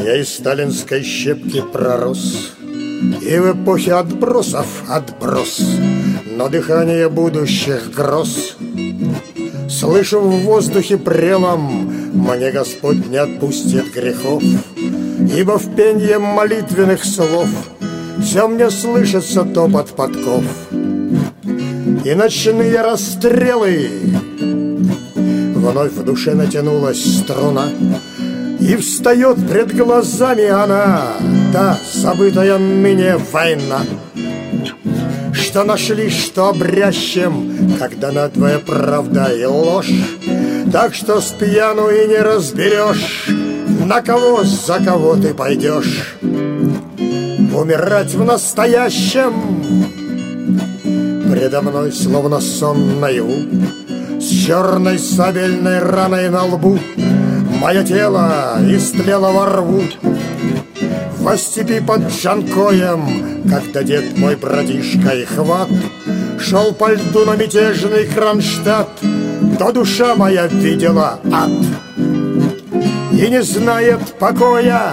Я из сталинской щепки пророс, и в эпохе отбросов отброс, но дыхание будущих гроз слышу в воздухе прелом. Мне Господь не отпустит грехов, ибо в пенье молитвенных слов все мне слышится топот подков и ночные расстрелы. Вновь в душе натянулась струна, и встает пред глазами она, та забытая ныне война, что нашли, что обрящем, когда надвое правда и ложь. Так что с пьяну и не разберешь, на кого, за кого ты пойдешь. Умирать в настоящем предо мной словно сон наяву, с черной сабельной раной на лбу мое тело истлело во рву. Во степи под Джанкоем, когда дед мой братишка и хват шел по льду на мятежный Кронштадт, то душа моя видела ад и не знает покоя,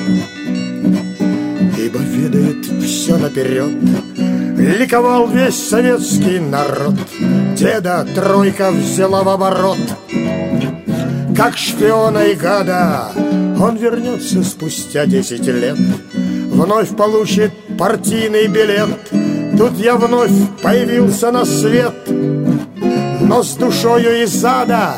ибо ведает все наперед. Ликовал весь советский народ, деда тройка взяла в оборот. Как шпиона и гада он вернется спустя 10 лет, вновь получит партийный билет. Тут я вновь появился на свет, но с душою из ада.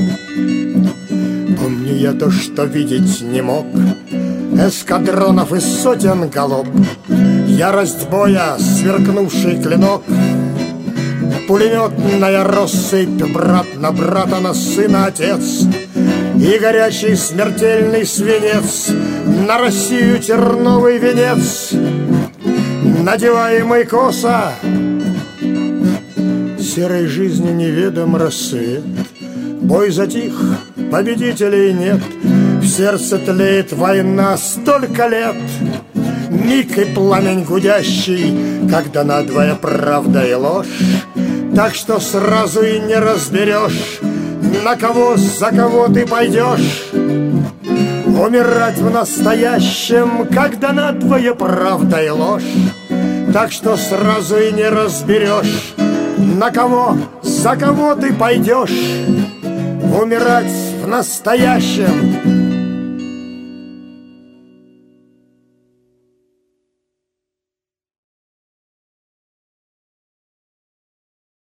Помню я то, что видеть не мог, эскадронов и сотен голов, ярость боя, сверкнувший клинок, пулеметная россыпь, брат на брата, на сына отец, и горячий смертельный свинец, на Россию терновый венец, надеваемый косо. Серой жизни неведом рассвет, бой затих, победителей нет, в сердце тлеет война столько лет. Миг и пламень гудящий, когда надвое правда и ложь, так что сразу и не разберешь, на кого, за кого ты пойдешь. Умирать в настоящем, когда надвое правда и ложь, так что сразу и не разберешь, на кого, за кого ты пойдешь. Умирать в настоящем,